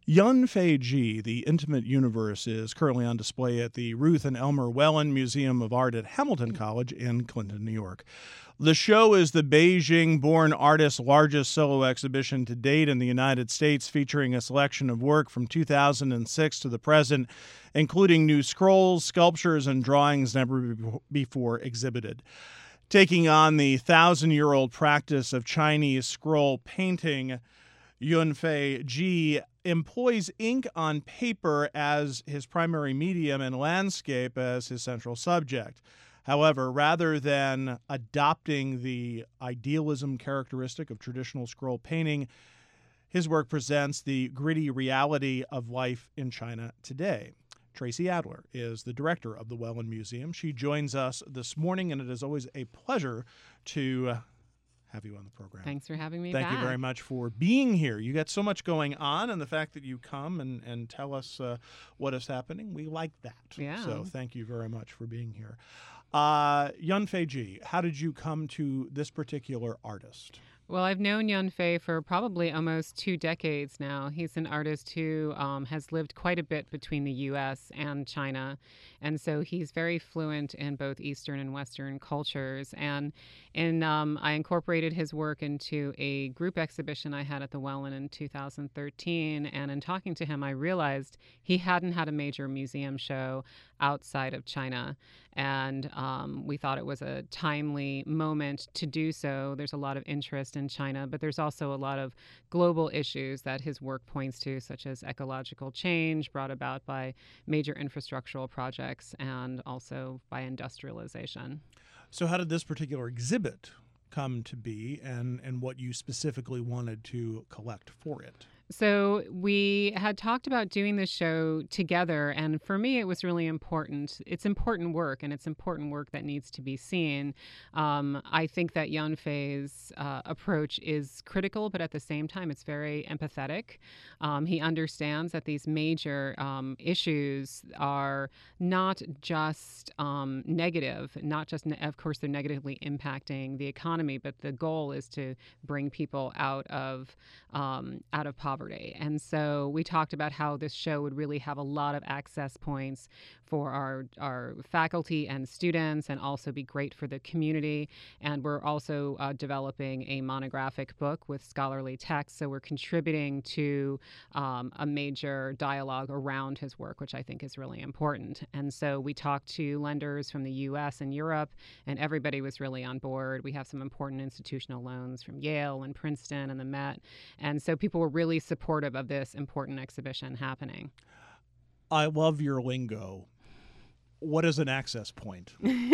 Yun Fei Ji, The Intimate Universe, is currently on display at the Ruth and Elmer Wellen Museum of Art at Hamilton College in Clinton, New York. The show is the Beijing-born artist's largest solo exhibition to date in the United States, featuring a selection of work from 2006 to the present, including new scrolls, sculptures, and drawings never before exhibited. Taking on the 1,000-year-old practice of Chinese scroll painting, Yun Fei Ji employs ink on paper as his primary medium and landscape as his central subject. However, rather than adopting the idealism characteristic of traditional scroll painting, his work presents the gritty reality of life in China today. Tracy Adler is the director of the Wellen Museum. She joins us this morning, and it is always a pleasure to have you on the program. Thanks for having me Thank back. you very much for being here. You got so much going on, and the fact that you come and tell us what is happening, we like that. Yeah. So thank you very much for being here. Yun Fei Ji, how did you come to this particular artist? Well, I've known Yun Fei for probably almost 2 decades now. He's an artist who has lived quite a bit between the U.S. and China, and so he's very fluent in both Eastern and Western cultures. And I incorporated his work into a group exhibition I had at the Wellen in 2013, and in talking to him, I realized he hadn't had a major museum show outside of China. And we thought it was a timely moment to do so. There's a lot of interest in China, but there's also a lot of global issues that his work points to, such as ecological change brought about by major infrastructural projects and also by industrialization. So how did this particular exhibit come to be, and what you specifically wanted to collect for it? So we had talked about doing this show together, and for me, it was really important. It's important work, and it's important work that needs to be seen. I think that Yun Fei's approach is critical, but at the same time, it's very empathetic. He understands that these major issues are not just negative, not just, of course, they're negatively impacting the economy, but the goal is to bring people out of poverty. And so we talked about how this show would really have a lot of access points for our faculty and students, and also be great for the community. And we're also developing a monographic book with scholarly text. So we're contributing to a major dialogue around his work, which I think is really important. And so we talked to lenders from the U.S. and Europe, and everybody was really on board. We have some important institutional loans from Yale and Princeton and the Met. And so people were really supportive of this important exhibition happening. I love your lingo. What is an access point?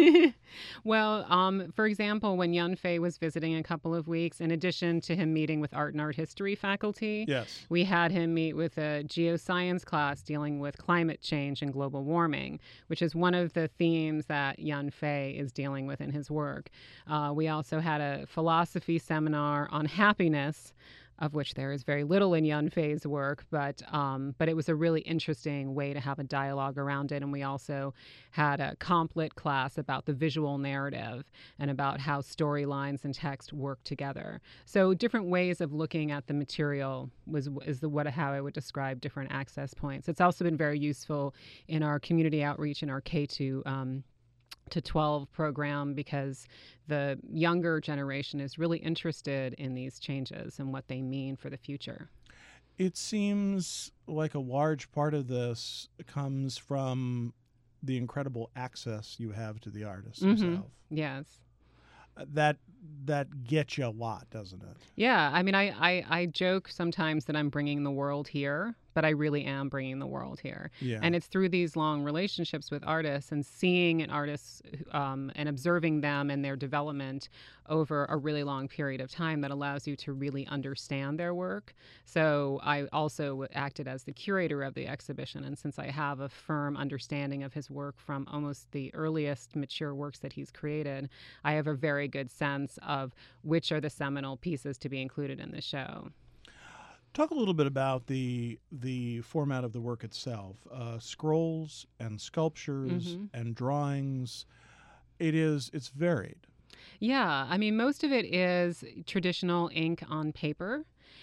Well, for example, when Yun Fei was visiting a couple of weeks, in addition to him meeting with art and art history faculty, Yes. we had him meet with a geoscience class dealing with climate change and global warming, which is one of the themes that Yun Fei is dealing with in his work. We also had a philosophy seminar on happiness, of which there is very little in Yun Fei's work, but it was a really interesting way to have a dialogue around it. And we also had a complet class about the visual narrative and about how storylines and text work together. So different ways of looking at the material how I would describe different access points. It's also been very useful in our community outreach in our K-12 program, because the younger generation is really interested in these changes and what they mean for the future. It seems like a large part of this comes from the incredible access you have to the artist himself. Yes. That gets you a lot, doesn't it? Yeah. I mean, I joke sometimes that I'm bringing the world here, but I really am bringing the world here. Yeah. And it's through these long relationships with artists and seeing an artist and observing them and their development over a really long period of time that allows you to really understand their work. So I also acted as the curator of the exhibition. And since I have a firm understanding of his work from almost the earliest mature works that he's created, I have a very good sense of which are the seminal pieces to be included in the show. Talk a little bit about the format of the work itself. Scrolls and sculptures and drawings. It's varied. Yeah, I mean, most of it is traditional ink on paper.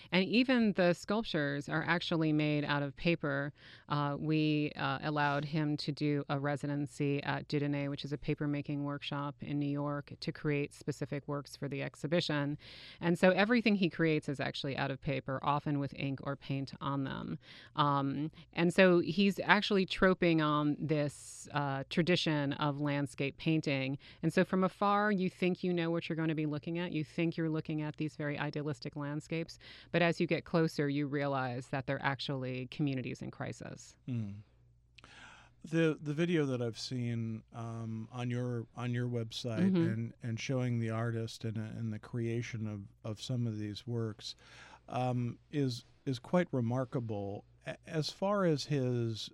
And even the sculptures are actually made out of paper. We allowed him to do a residency at Dieudonné, which is a paper-making workshop in New York, to create specific works for the exhibition. And so everything he creates is actually out of paper, often with ink or paint on them. And so he's actually troping on this tradition of landscape painting. And so from afar, you think you know what you're going to be looking at. You think you're looking at these very idealistic landscapes. But as you get closer, you realize that they're actually communities in crisis. Mm. The video that I've seen on your website and showing the artist and the creation of some of these works is quite remarkable. As far as his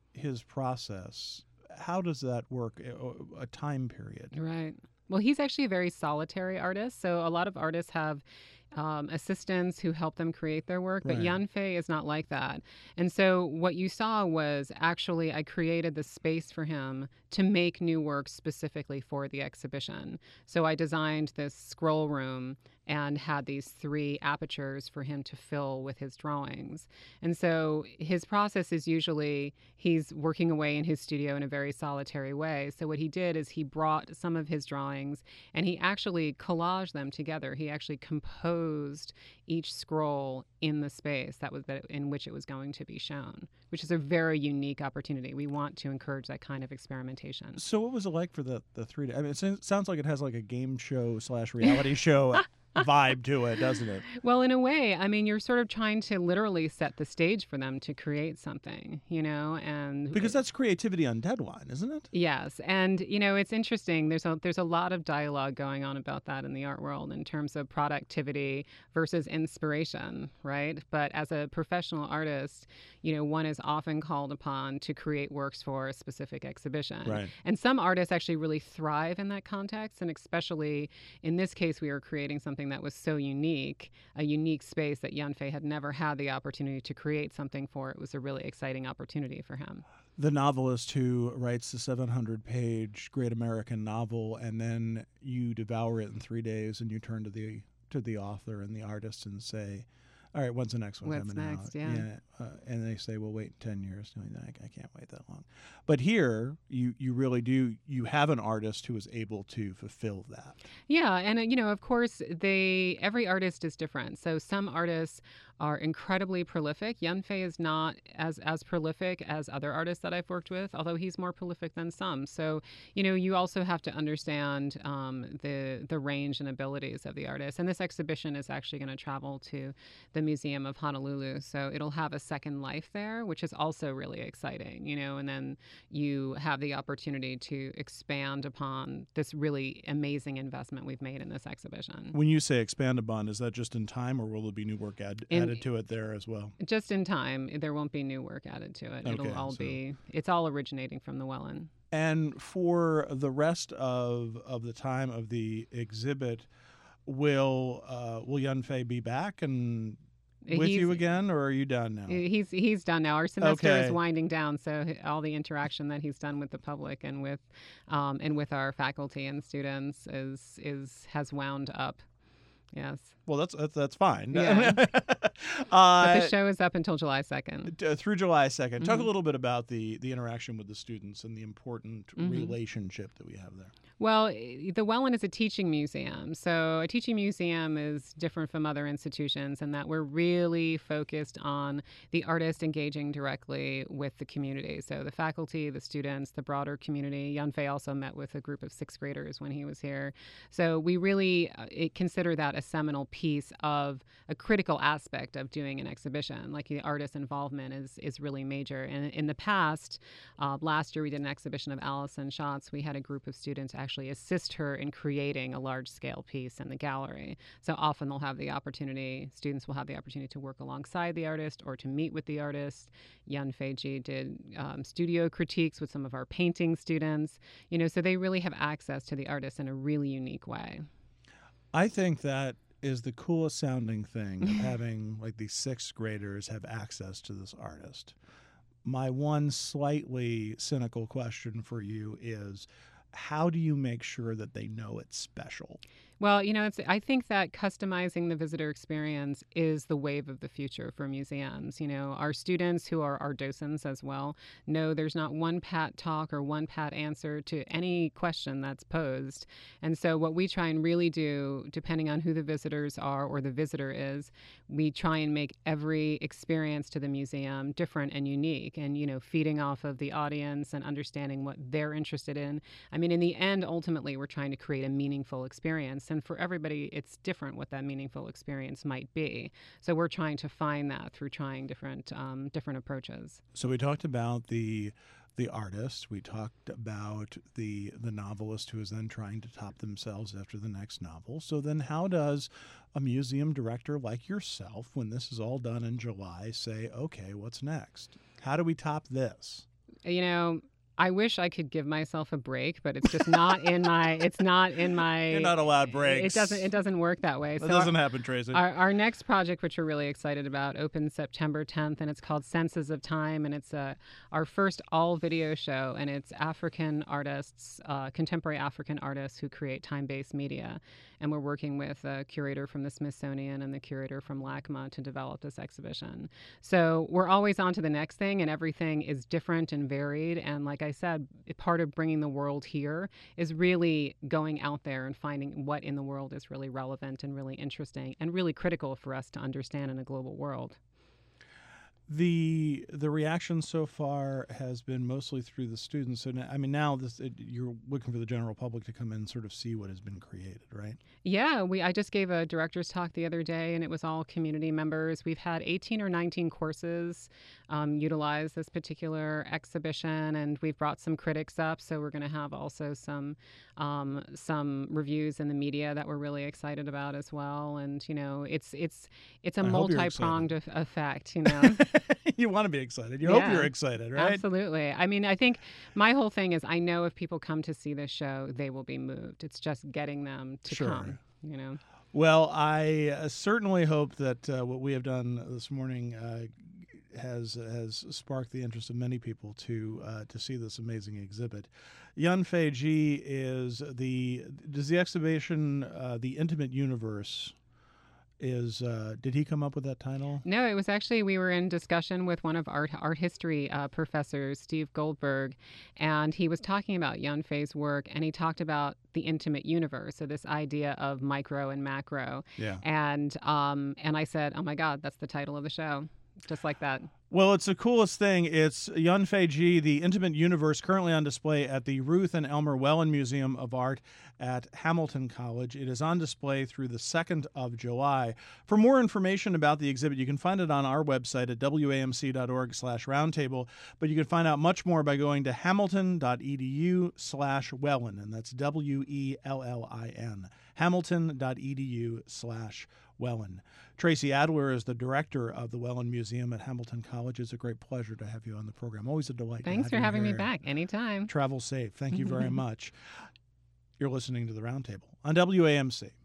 process, how does that work? A time period, right? Well, he's actually a very solitary artist. So a lot of artists have assistants who help them create their work, but Yan Fei is not like that. And so what you saw was actually I created the space for him to make new works specifically for the exhibition. So I designed this scroll room and had these 3 apertures for him to fill with his drawings. And so his process is usually he's working away in his studio in a very solitary way. So what he did is he brought some of his drawings and he actually collaged them together. He actually composed each scroll in the space in which it was going to be shown, which is a very unique opportunity. We want to encourage that kind of experimentation. So what was it like for the 3D? I mean, it sounds like it has like a game show / reality show vibe to it, doesn't it? Well, in a way, I mean, you're sort of trying to literally set the stage for them to create something, and because that's creativity on deadline, isn't it? Yes, and it's interesting. There's a lot of dialogue going on about that in the art world in terms of productivity versus inspiration, right? But as a professional artist, one is often called upon to create works for a specific exhibition, right? And some artists actually really thrive in that context, and especially in this case, we were creating something that was so unique, a unique space that Yan Fei had never had the opportunity to create something for. It was a really exciting opportunity for him. The novelist who writes the 700-page great American novel, and then you devour it in 3 days, and you turn to the author and the artist and say, all right, when's the next one coming out? Yeah. And they say, well, wait 10 years. No, I can't wait that long. But here, you really do. You have an artist who is able to fulfill that. Yeah, and of course, every artist is different. So some artists are incredibly prolific. Yan Fei is not as prolific as other artists that I've worked with, although he's more prolific than some. So you also have to understand the range and abilities of the artist. And this exhibition is actually going to travel to the Museum of Honolulu, so it'll have a second life there, which is also really exciting. And then you have the opportunity to expand upon this really amazing investment we've made in this exhibition. When you say expand upon, is that just in time, or will there be new work added to it there as well? Just in time. There won't be new work added to it. It'll all it's all originating from the Welland. And for the rest of the time of the exhibit, will Yan Fei be back and with you again, or are you done now? He's done now. Our semester is winding down, so all the interaction that he's done with the public and with our faculty and students has wound up. Yes. Well, that's fine. Yeah. But the show is up until July 2nd. Through July 2nd. Talk a little bit about the interaction with the students and the important relationship that we have there. Well, the Welland is a teaching museum. So a teaching museum is different from other institutions in that we're really focused on the artist engaging directly with the community. So the faculty, the students, the broader community. Yan Fei also met with a group of 6th graders when he was here. So we really consider that a seminal piece of a critical aspect of doing an exhibition. Like the artist involvement is really major. And in the past, last year we did an exhibition of Alison Schatz. We had a group of students actually assist her in creating a large-scale piece in the gallery. So often students will have the opportunity to work alongside the artist or to meet with the artist. Yan Fei Ji did studio critiques with some of our painting students. So they really have access to the artist in a really unique way. I think that is the coolest sounding thing of having like these 6th graders have access to this artist. My one slightly cynical question for you is, how do you make sure that they know it's special? Well, I think that customizing the visitor experience is the wave of the future for museums. Our students, who are our docents as well, know there's not one pat talk or one pat answer to any question that's posed. And so, what we try and really do, depending on who the visitors are or the visitor is, we try and make every experience to the museum different and unique, and, feeding off of the audience and understanding what they're interested in. I mean, in the end, ultimately, we're trying to create a meaningful experience. And for everybody, it's different what that meaningful experience might be. So we're trying to find that through trying different approaches. So we talked about the artist. We talked about the novelist who is then trying to top themselves after the next novel. So then how does a museum director like yourself, when this is all done in July, say, okay, what's next? How do we top this? I wish I could give myself a break, but it's just not in my. It's not in my. You're not allowed breaks. It doesn't work that way. That doesn't happen, Tracy. Our next project, which we're really excited about, opens September 10th, and it's called Senses of Time, and it's our first all video show, and it's African artists, contemporary African artists who create time-based media, and we're working with a curator from the Smithsonian and the curator from LACMA to develop this exhibition. So we're always on to the next thing, and everything is different and varied, and like I said, part of bringing the world here is really going out there and finding what in the world is really relevant and really interesting and really critical for us to understand in a global world. The reaction so far has been mostly through the students. So now you're looking for the general public to come in and sort of see what has been created, right? Yeah, I just gave a director's talk the other day, and it was all community members. We've had 18 or 19 courses utilize this particular exhibition, and we've brought some critics up. So we're going to have also some reviews in the media that we're really excited about as well. And it's a multi-pronged effect. You want to be excited. You hope you're excited, right? Absolutely. I mean, I think my whole thing is I know if people come to see this show, they will be moved. It's just getting them to come, Well, I certainly hope that what we have done this morning has sparked the interest of many people to see this amazing exhibit. Yunfei Ji does the exhibition, The Intimate Universe, did he come up with that title? No, it was actually, we were in discussion with one of art history professors, Steve Goldberg, and he was talking about Yunfei's work, and he talked about the intimate universe, so this idea of micro and macro. Yeah. And I said, oh my God, that's the title of the show. Just like that. Well, it's the coolest thing. It's Yunfei Ji, The Intimate Universe, currently on display at the Ruth and Elmer Wellen Museum of Art at Hamilton College. It is on display through the 2nd of July. For more information about the exhibit, you can find it on our website at wamc.org/roundtable, but you can find out much more by going to hamilton.edu/Wellen, and that's WELLIN, hamilton.edu/Wellen. Tracy Adler is the director of the Wellen Museum at Hamilton College. It's a great pleasure to have you on the program. Always a delight. Thanks for having me back. Anytime. Travel safe. Thank you very much. You're listening to The Roundtable on WAMC.